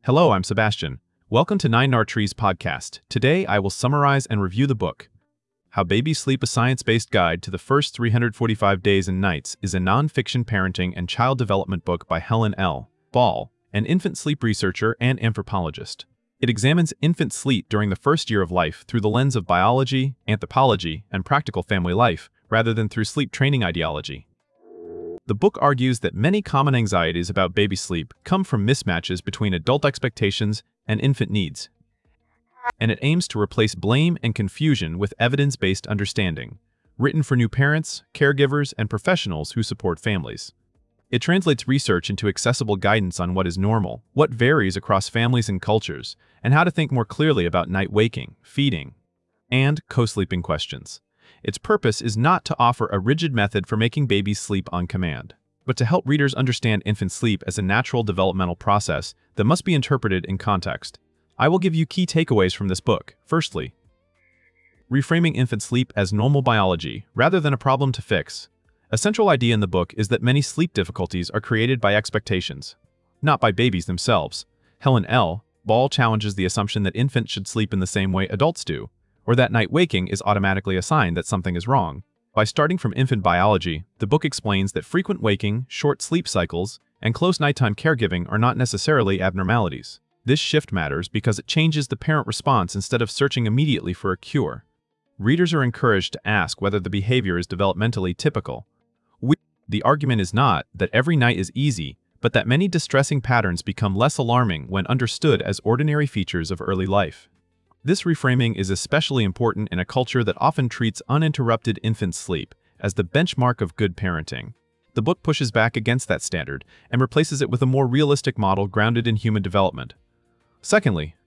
Hello, I'm Sebastian. Welcome to 9 Trees podcast. Today, I will summarize and review the book. How Babies Sleep: A Science-Based Guide to the First 345 Days and Nights is a non-fiction parenting and child development book by Helen L. Ball, an infant sleep researcher and anthropologist. It examines infant sleep during the first year of life through the lens of biology, anthropology, and practical family life, rather than through sleep training ideology. The book argues that many common anxieties about baby sleep come from mismatches between adult expectations and infant needs, and it aims to replace blame and confusion with evidence-based understanding, written for new parents, caregivers, and professionals who support families. It translates research into accessible guidance on what is normal, what varies across families and cultures, and how to think more clearly about night waking, feeding, and co-sleeping questions. Its purpose is not to offer a rigid method for making babies sleep on command, but to help readers understand infant sleep as a natural developmental process that must be interpreted in context. I will give you key takeaways from this book. Firstly, reframing infant sleep as normal biology rather than a problem to fix. A central idea in the book is that many sleep difficulties are created by expectations, not by babies themselves. Helen L. Ball challenges the assumption that infants should sleep in the same way adults do, or that night waking is automatically a sign that something is wrong. By starting from infant biology, the book explains that frequent waking, short sleep cycles, and close nighttime caregiving are not necessarily abnormalities. This shift matters because it changes the parent response instead of searching immediately for a cure. Readers are encouraged to ask whether the behavior is developmentally typical. The argument is not that every night is easy, but that many distressing patterns become less alarming when understood as ordinary features of early life. This reframing is especially important in a culture that often treats uninterrupted infant sleep as the benchmark of good parenting. The book pushes back against that standard and replaces it with a more realistic model grounded in human development. Secondly,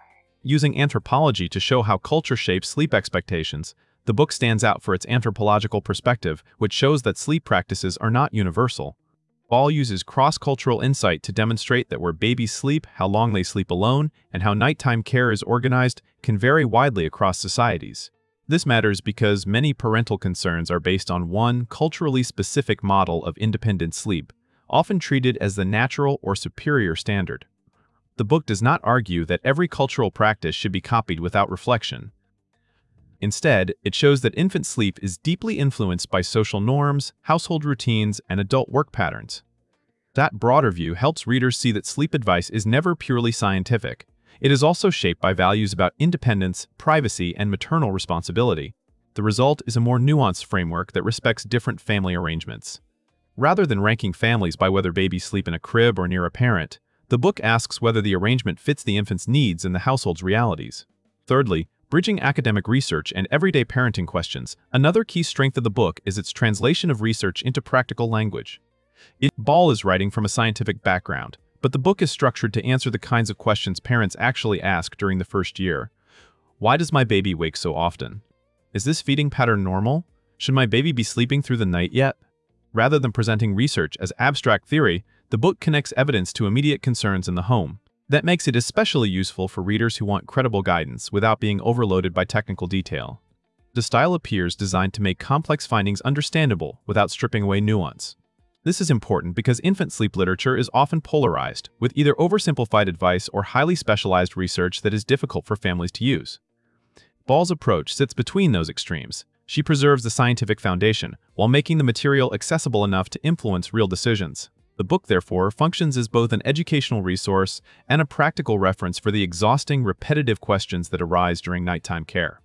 using anthropology to show how culture shapes sleep expectations, the book stands out for its anthropological perspective, which shows that sleep practices are not universal. Ball uses cross-cultural insight to demonstrate that where babies sleep, how long they sleep alone, and how nighttime care is organized can vary widely across societies. This matters because many parental concerns are based on one culturally specific model of independent sleep, often treated as the natural or superior standard. The book does not argue that every cultural practice should be copied without reflection. Instead, it shows that infant sleep is deeply influenced by social norms, household routines, and adult work patterns. That broader view helps readers see that sleep advice is never purely scientific. It is also shaped by values about independence, privacy, and maternal responsibility. The result is a more nuanced framework that respects different family arrangements. Rather than ranking families by whether babies sleep in a crib or near a parent, the book asks whether the arrangement fits the infant's needs and the household's realities. Thirdly, bridging academic research and everyday parenting questions. Another key strength of the book is its translation of research into practical language. Ball is writing from a scientific background, but the book is structured to answer the kinds of questions parents actually ask during the first year. Why does my baby wake so often? Is this feeding pattern normal? Should my baby be sleeping through the night yet? Rather than presenting research as abstract theory, the book connects evidence to immediate concerns in the home. That makes it especially useful for readers who want credible guidance without being overloaded by technical detail. The style appears designed to make complex findings understandable without stripping away nuance. This is important because infant sleep literature is often polarized, with either oversimplified advice or highly specialized research that is difficult for families to use. Ball's approach sits between those extremes. She preserves the scientific foundation while making the material accessible enough to influence real decisions. The book, therefore, functions as both an educational resource and a practical reference for the exhausting, repetitive questions that arise during nighttime care.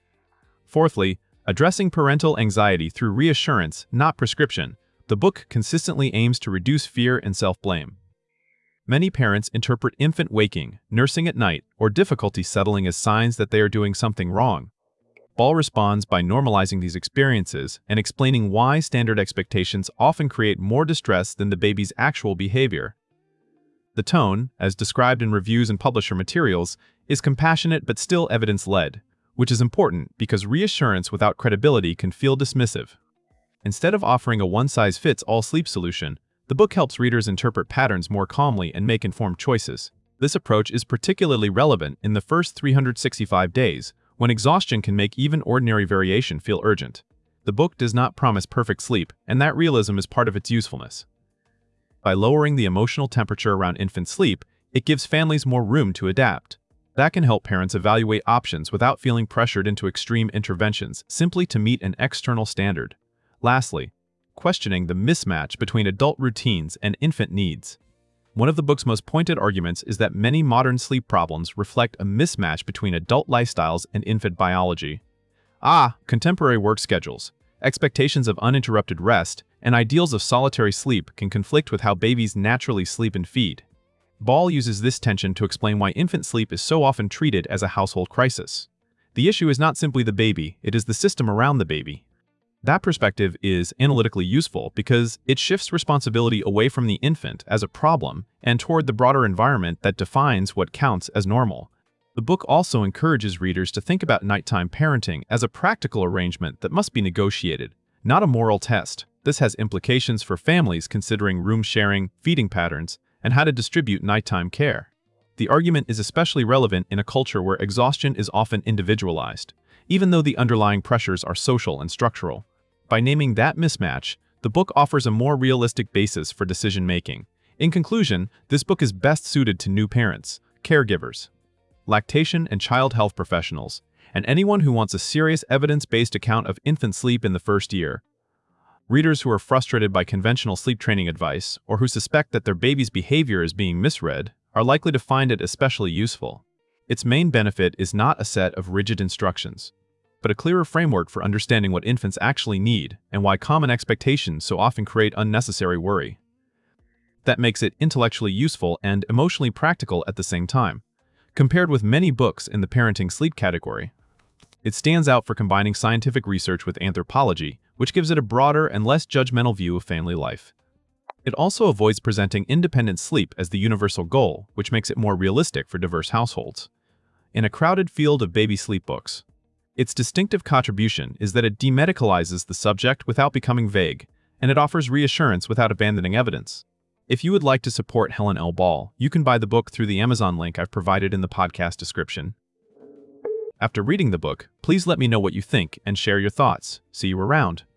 Fourthly, addressing parental anxiety through reassurance, not prescription, the book consistently aims to reduce fear and self-blame. Many parents interpret infant waking, nursing at night, or difficulty settling as signs that they are doing something wrong. Ball responds by normalizing these experiences and explaining why standard expectations often create more distress than the baby's actual behavior. The tone, as described in reviews and publisher materials, is compassionate but still evidence-led, which is important because reassurance without credibility can feel dismissive. Instead of offering a one-size-fits-all sleep solution, the book helps readers interpret patterns more calmly and make informed choices. This approach is particularly relevant in the first 365 days, when exhaustion can make even ordinary variation feel urgent. The book does not promise perfect sleep, and that realism is part of its usefulness. By lowering the emotional temperature around infant sleep, It gives families more room to adapt. That can help parents evaluate options without feeling pressured into extreme interventions simply to meet an external standard. Lastly, questioning the mismatch between adult routines and infant needs. One of the book's most pointed arguments is that many modern sleep problems reflect a mismatch between adult lifestyles and infant biology. Contemporary work schedules, expectations of uninterrupted rest, and ideals of solitary sleep can conflict with how babies naturally sleep and feed. Ball uses this tension to explain why infant sleep is so often treated as a household crisis. The issue is not simply the baby, it is the system around the baby. That perspective is analytically useful because it shifts responsibility away from the infant as a problem and toward the broader environment that defines what counts as normal. The book also encourages readers to think about nighttime parenting as a practical arrangement that must be negotiated, not a moral test. This has implications for families considering room sharing, feeding patterns, and how to distribute nighttime care. The argument is especially relevant in a culture where exhaustion is often individualized, even though the underlying pressures are social and structural. By naming that mismatch, the book offers a more realistic basis for decision-making. In conclusion, this book is best suited to new parents, caregivers, lactation and child health professionals, and anyone who wants a serious evidence-based account of infant sleep in the first year. Readers who are frustrated by conventional sleep training advice or who suspect that their baby's behavior is being misread are likely to find it especially useful. Its main benefit is not a set of rigid instructions, but a clearer framework for understanding what infants actually need and why common expectations so often create unnecessary worry. That makes it intellectually useful and emotionally practical at the same time. Compared with many books in the parenting sleep category, it stands out for combining scientific research with anthropology, which gives it a broader and less judgmental view of family life. It also avoids presenting independent sleep as the universal goal, which makes it more realistic for diverse households. In a crowded field of baby sleep books, its distinctive contribution is that it demedicalizes the subject without becoming vague, and it offers reassurance without abandoning evidence. If you would like to support Helen L. Ball, you can buy the book through the Amazon link I've provided in the podcast description. After reading the book, please let me know what you think and share your thoughts. See you around.